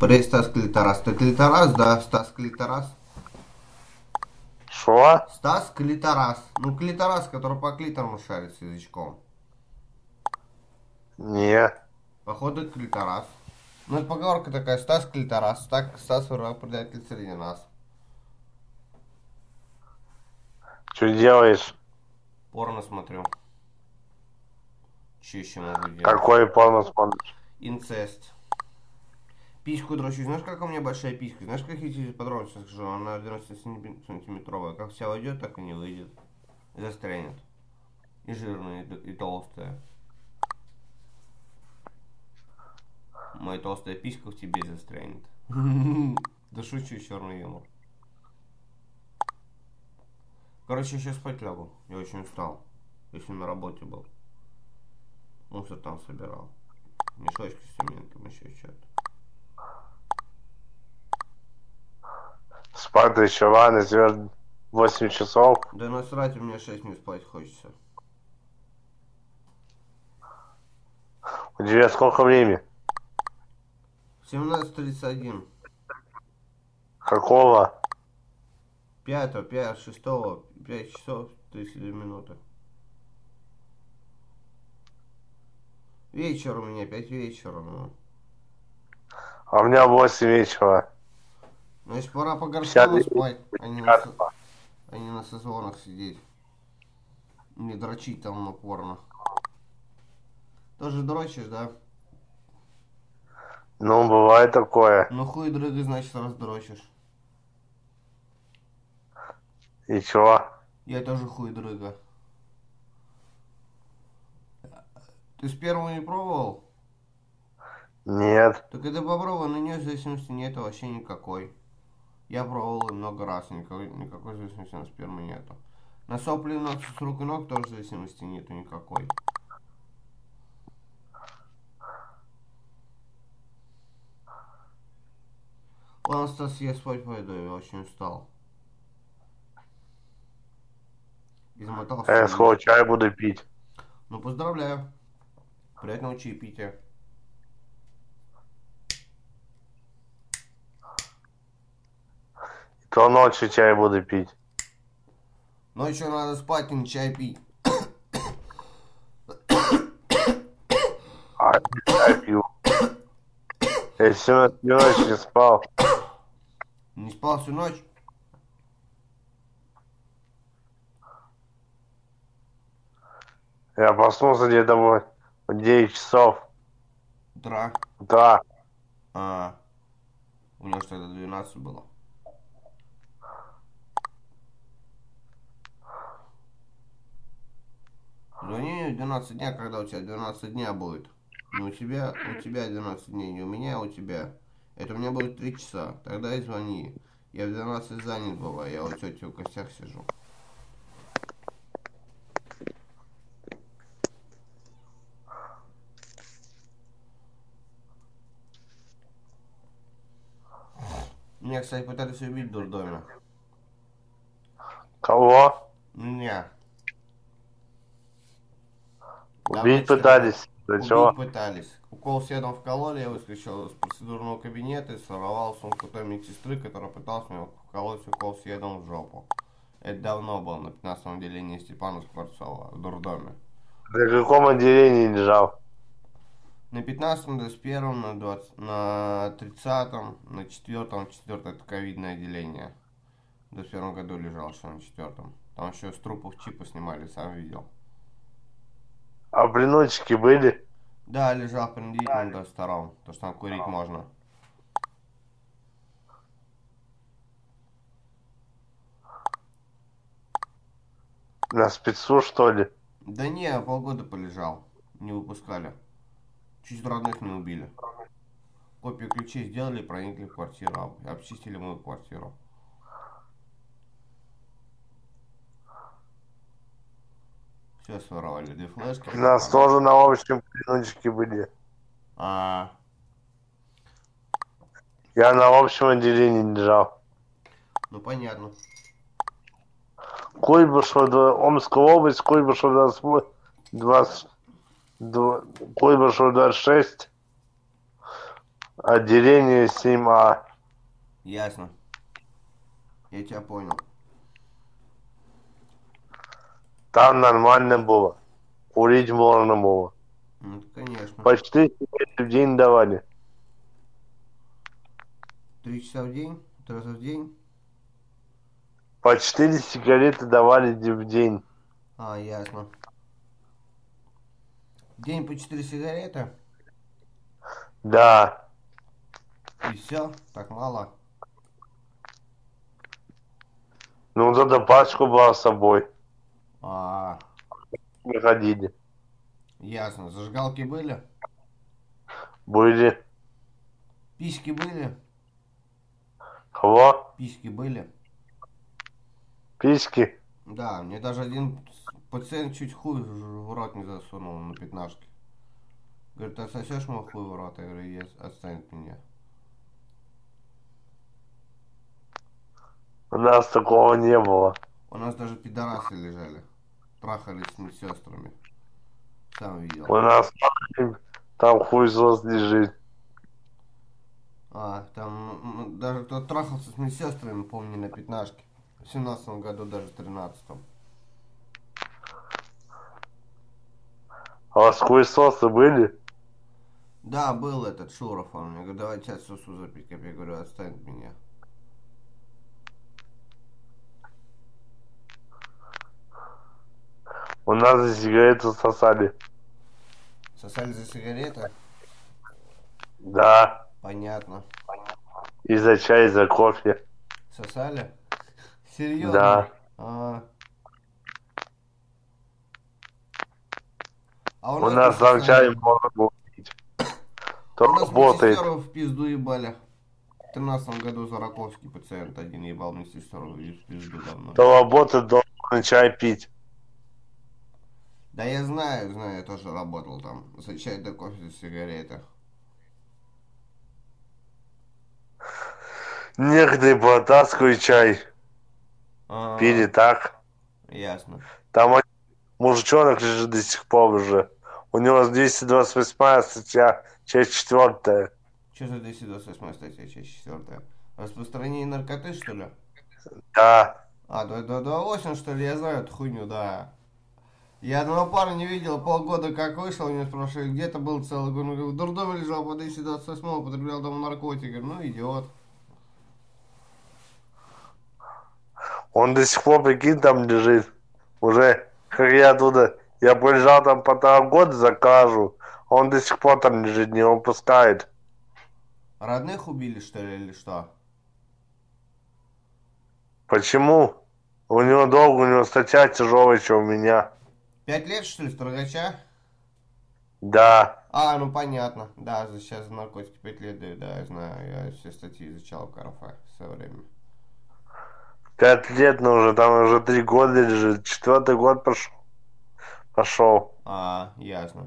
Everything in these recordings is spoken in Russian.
Привет, Стас Клиторас. Ты Клиторас, да? Стас Клиторас? Шо? Стас Клиторас. Ну, Клиторас, который по клитору шарит с язычком. Не. Походу, Клиторас. Ну, это поговорка такая. Стас Клиторас. Так, Стас враг предатель среди нас. Что делаешь? Порно смотрю. Че еще могу делать? Какой порно смотришь? Инцест. Письку дрочу. Знаешь, как у меня большая писька? Знаешь, как я тебе подробно скажу? Она 12 сантиметровая. Как вся войдет, так и не выйдет. И застрянет. И жирная, и толстая. Моя толстая писька в тебе застрянет. Да шучу, черный юмор. Короче, я сейчас спать лягу. Я очень устал. Я сегодня на работе был. Мусор там собирал. Мешочки с цементом, еще что-то. Спать еще рано, тебе 8 часов. Да насрать, у меня 6 минут спать хочется. У тебя сколько времени? 17:31. Какого? 5, 5, 6, 5 часов 32 минуты. Вечер у меня, 5 вечера, ну. А у меня 8 вечера. Значит, пора по 50 горшкам спать, а не на созвонах сидеть. Не дрочить там напорно. Тоже дрочишь, да? Ну, бывает такое. Ну хуй дрыгай, значит, раз дрочишь. И чего? Я тоже хуй дрыга. Ты сперму не пробовал? Нет. Так это попробуй, на нее зависимости нет вообще никакой. Я пробовал и много раз, никакой зависимости на сперму нету. На сопли ног с рук и ног тоже зависимости нету никакой. Ладно, Стас, я спать пойду, я очень устал. Измотался Я и... скоро чай буду пить. Ну, поздравляю. Приятного чаепития. То ночью чай буду пить. Ночью надо спать и не чай пить. А я чай пью. Я всю ночь не спал. Не спал всю ночь? Я проснулся где-то в 9 часов. Утра. Да. А, у него что-то 12 было. Звони мне в 12 дня, когда у тебя 12 дня будет. Не у тебя 12 дней, не у меня, а у тебя. Это у меня будет 3 часа. Тогда и звони. Я в 12 занят бываю, я у тети в гостях сижу. Меня, кстати, пытались убить в дурдоме. Кого? Меня. Давно Убить 14. пытались? Для Убить чего? пытались. Укол седом вкололи, я выскочил из процедурного кабинета и сорвал сумку той медсестры, которая пыталась мне вколоть укол седом в жопу. Это давно было, на 15-м отделении Степана Скворцова, в дурдоме. На каком отделении лежал? На 15-м, 21-м, на 20, на 30-м, на 4-м, 4 это ковидное отделение. В 21 году лежал еще на 4-м. Там еще с трупов чипы снимали, сам видел. А блиночки были? Да, лежал принудительно до 2-м, потому что там курить можно. На спецу, что ли? Да не, полгода полежал. Не выпускали. Чуть родных не убили. Копию ключей сделали, проникли в квартиру, обчистили мою квартиру. Все своровали, две флешки, У нас телефон. тоже на общем блиночки были. А, Я на общем отделении лежал. ну понятно. Куйбышева, Омская область, Куйбышева 20, Куйбышева 26, Отделение 7А. Ясно. Я тебя понял. Там нормально было. Курить можно было. Ну, конечно. Почти сигареты в день давали. 3 часа в день? 3 раза в день? По 4 сигареты давали в день. А, ясно. В день по 4 сигареты? Да. И все? Так мало? Ну, зато пачку была с собой. А, Мы ходили. ясно. Зажигалки были? Были. Письки были? Кого? Письки были? Письки. Да, мне даже один пациент чуть хуй в рот не засунул на пятнашке. Говорит, отсосешь мой хуй в рот? Я говорю, есть, отстань от меня. У нас такого не было. У нас даже пидорасы лежали. Трахались с медсестрами. Сам видел. У нас там хуесос лежит. А, там даже кто трахался с медсестрами, помню, на пятнашке. В 17 году, даже в 13-м. А у вас хуесосы были? Да, был этот Шуров, он мне говорит, давай тебя сосу за 5 копеек. Я говорю, отстань от меня. У нас за сигарету сосали. Сосали за сигареты? Да. Понятно. И за чай, и за кофе. Сосали? Серьезно? Да. А у У нас не нас там чай сосали. можно было пить. У То нас работает. медсестеру в пизду ебали. В 13 году Зараковский пациент один ебал медсестеру и в пизду давно. То работает, должен чай пить. Да я знаю, я тоже работал там. За чай да кофе, за сигареты. Некоторые потаскивают чай. Пили А, так. ясно. Там мужичонок лежит до сих пор уже. У него 228 статья, часть 4. Что за 228 статья, часть 4? Распространение наркоты, что ли? Да. А, 228, что ли? Я знаю эту хуйню, да. Я одного парня не видел полгода, как вышел, меня спрашивали, где ты был целый год. Он говорит, в дурдоме лежал по 228, употреблял там наркотики. Говорю, ну идиот. Он до сих пор, прикинь, там лежит. Уже, как я оттуда, я полежал там 1,5 года, закажу. Он до сих пор там лежит, не выпускает. Родных убили, что ли, или что? Почему? У него долго, у него статья тяжелая, чем у меня. 5 лет, что ли, строгача? Да. А, ну понятно. Да, сейчас за наркотики 5 лет дают, да, я знаю. Я все статьи изучал в КРФ со временем. 5 лет, но уже там уже 3 года лежит. 4-й год пошел. А, ясно.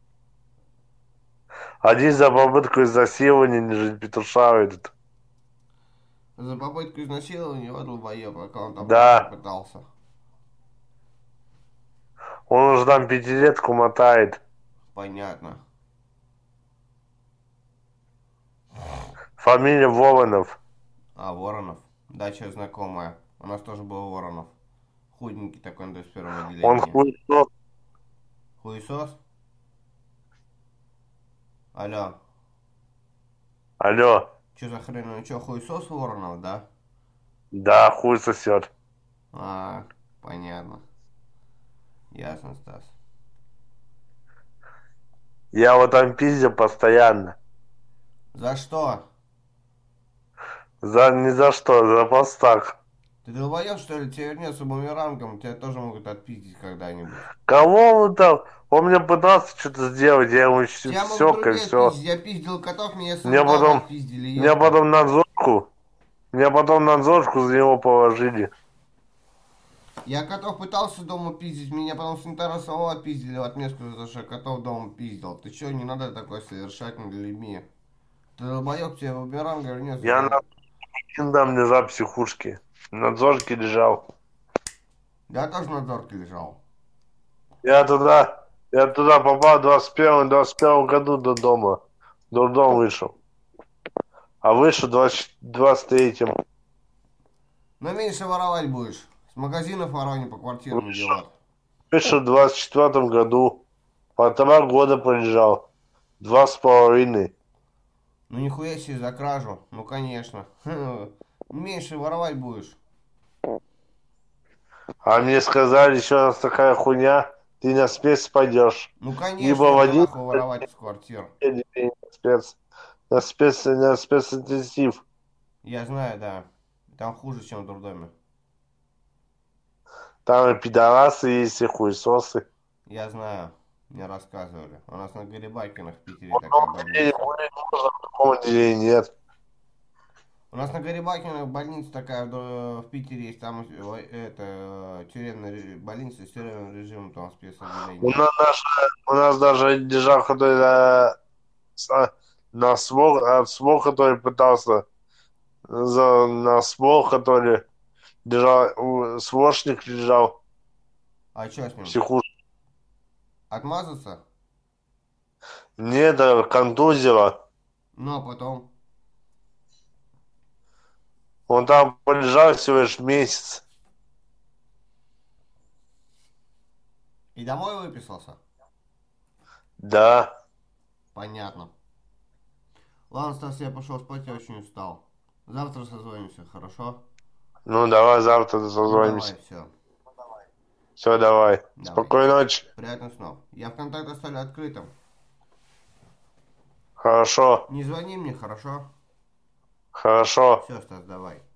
Один за попытку изнасилования лежит, петушара этот. За попытку изнасилования его долбоеб, пока он там просто Да. пытался. Он уже там 5-летку мотает. Понятно. Фамилия Воронов. А, Воронов. Дача знакомая. У нас тоже был Воронов. Худенький такой на 21 Он отделении. хуесос. Хуесос? Алло. Алло. Че за хрень? Ну че, хуесос Воронов, да? Да, хуй сосет. А, понятно. Ясно, Стас. Я вот там пиздил постоянно. За что? За ни за что, за постах. Ты долбоеб, что ли? Тебе вернется бумерангом, тебя тоже могут отпиздить когда-нибудь. Кого он там? Он мне пытался что-то сделать, я ему Тебя могут все, как другие все. отпиздить. Я пиздил котов, меня Мне санитары потом, отпиздили, мне ёпта. потом надзорку, мне потом надзорку за него положили. Я котов пытался дома пиздить, меня потом санитары самого отпиздили в отместку за то, что я котов дома пиздил. Ты чё, не надо такое совершать над людьми. Ты долбоёб, тебе бумеранг вернется. Я на там лежал в психушке. В надзорке лежал. Я тоже на зорке лежал. Я туда попал в 21-м году до дома. До дома вышел. А вышел в 23-м. Но меньше воровать будешь. С магазинов воров не по квартирам Вышел, девать. вышел в 24-м году. 1,5 года пролежал. 2,5. Ну нихуя себе за кражу. Ну конечно. Меньше воровать будешь. А мне сказали, еще раз такая хуйня, ты на спец пойдешь. Ну конечно, Либо в мне один нахуй воровать с квартир. либо на спец. На специнтенсив. Я знаю, да. Там хуже, чем в дурдоме. Там и пидорасы есть, и хуесосы. Я знаю. Мне рассказывали. У нас на Гарибайкинах в Питере В такая одном отделении больница. хули можно, в другом отделении нет. У нас на Гарибайкинах больница такая в Питере есть. Там это тюремная больница с тюремным режимом, там спецотделение. У нас даже держал, который на СВО, который пытался на СВО, который держал, СВОшник лежал А что с в ним? психушке. Отмазаться? Нет, контузило. Ну, а потом? Он там полежал всего лишь месяц. И домой выписался? Да. Понятно. Ладно, Стас, я пошел спать, я очень устал. Завтра созвонимся, хорошо? Ну, давай завтра Ну давай, созвонимся. все. Все, давай. Давай. Спокойной ночи. Приятных снов. Я ВКонтакте оставлю открытым. Хорошо. Не звони мне, хорошо? Хорошо. Все, Стас, давай.